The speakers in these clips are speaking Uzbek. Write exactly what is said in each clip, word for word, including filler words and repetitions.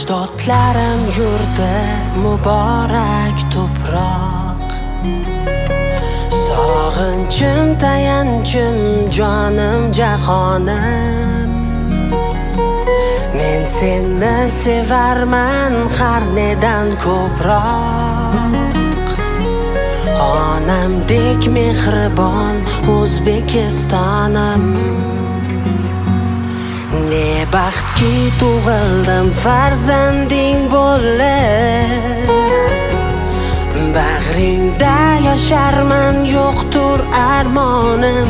Ajdodlarim yurdi muborak to'proq, sog'inchim tayanchim jonim jahonim. Men seni sevarman har nedan ko'proq. Onamdek mehribon O'zbekistonim. Ne baxtki tug'ildim farzanding bo'lib, bag'ringda yasharman yo'qtur armonim.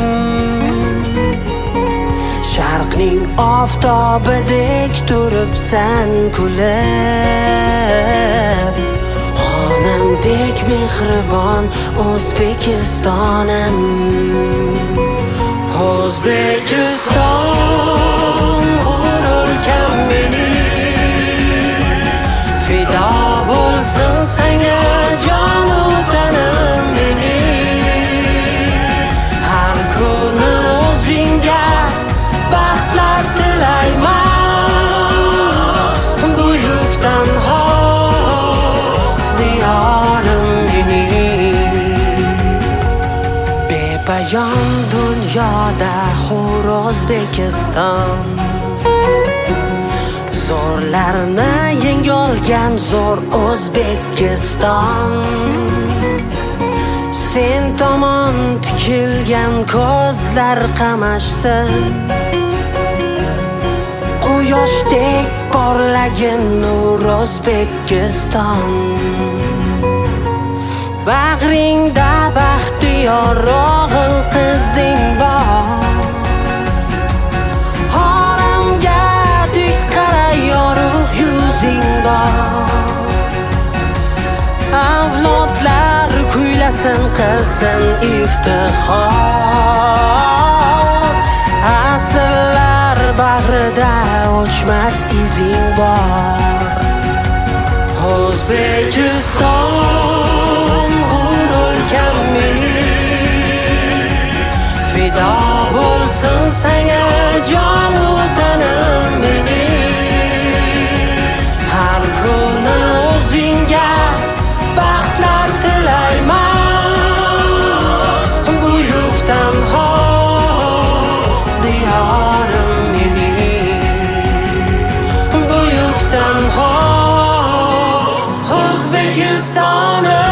Sharqning oftobidek turibsan kulib, onamdek mehribon O'zbekistonim. O'zbekiston g'ururkam mening, fido bo'lsin senga jonu tanim mening. Har kuni o'zingga baxtlar tilayman, buyuk tanho diyorim mening. Bepayon dunyoda hur O'zbekiston, zo'rlarni yengolgan zo'r O'zbekiston. Sen tomon tikilgan ko'zlar qamashsin, quyoshdek porlagin nur O'zbekiston. Bag'ringda baxtiyor o'g'il qizing bor, oramga tik qara yorug' yuzing bor. Avlodlar kuylasin qilsin iftixor, asrlar bag'rida o'chmas izing bor. O'zbekiston g'ururkam mening, fido bo'lsin senga jonu tanim mening. Har kuni o'zingga baxtlar tilayman, buyuk tanho diyorim mening. Buyuk tanho O'zbekistonim.